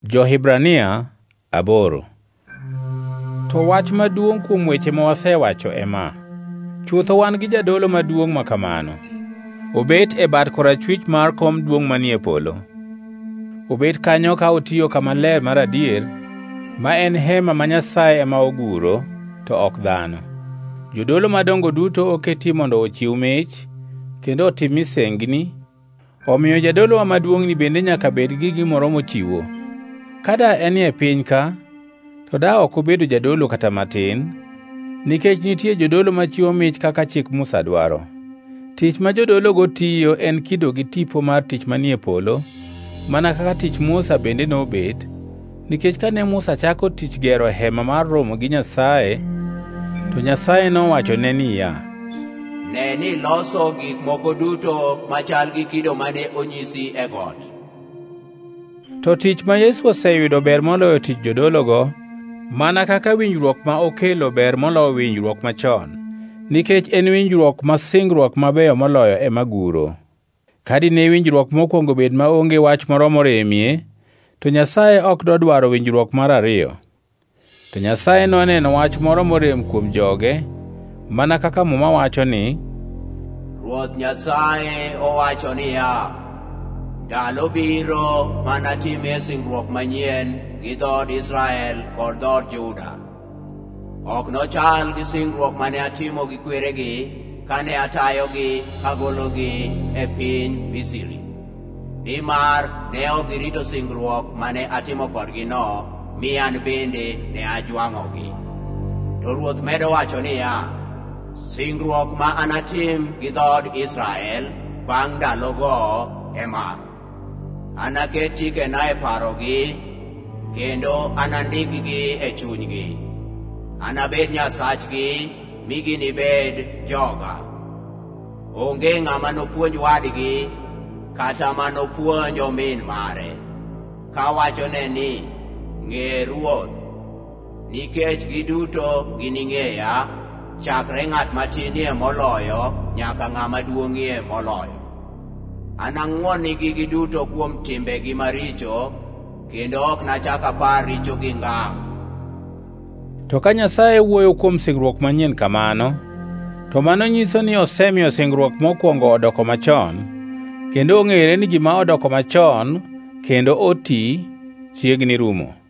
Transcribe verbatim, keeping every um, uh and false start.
Jo-Hibrania aboro. To wach maduong' kuom weche ma wasewacho ema: chutho wan gi jadolo maduong' ma kamano, obet e bat korachwich mar kom duong' manie polo. Obet kanyo ka otiyo kama ler mar adier, ma en hema ma Nyasaye ema oguro, to ok dhano. Jodolo madongo duto oketi mondo ochiw mich kendo otim misengni, omiyo jadolo maduong'ni bende nyaka bed gi gimoro mochiwo. Kada en e piny ka, to da ok obedo jadolo kata matin, nikech nitie jodolo machiwo mich kaka chik Musa dwaro. Tich ma jodologo tiyo en kido gi tipo mar tich manie polo, mana kaka tich Musa bende nobet, nikech kane Musa chako tich gero hema mar romo gi Nyasaye, to Nyasaye nowachone niya, ne ni loso gik moko duto machal gi kido mane onyisi e got. To tich ma Yesu oseyudo ber moloyo tich jodologo, mana kaka winjruok ma okelo ber moloyo winjruok machon, nikech en winjruok ma singruok mabeyo moloyo ema guro. Kadine winjruok mokwongo bed maonge wach moro moremie, to Nyasaye ok dodwaro winjruok mar ariyo. To Nyasaye noneno wach moro morem kuom joge, mana kaka Muma wacho ni, Ruoth Nyasaye owacho niya, ndalo biro manatimie singruok manyien gi dhood Israel kod dhood Juda. Ok nochal gi singruok mane atimo gi kweregi kane atayogi kagologi e piny Misri. Nimar ne ok girito singruok mane atimo kodgi no, mi an bende ne ajwang'ogi. To Ruoth medo wacho niya, singruok ma anatim gi dhood Israel bang' ndalogo ema: anaket chikena e parogi, kendo anandikgi e chunygi. Anabed Nyasachgi, mi ginibed joga. Onge ng'ama nopuonj wadgi, kata manopuonj omin mare, kawachone ni, ng'e Ruoth, nikech giduto gining'eya, chakre ng'at matinie moloyo nyaka ng'ama duong'ie moloyo. Anang'won-nigi giduto kuom timbegi maricho, kendo ok nachak apar richogi ngangʼ. To ka Nyasaye wuoyo kuom singruok manyien kamano, to mano nyiso ni osemiyo singruok mokwongo odoko machon, kendo ong'ere ni gima odoko machon kendo oti chiegni rumo.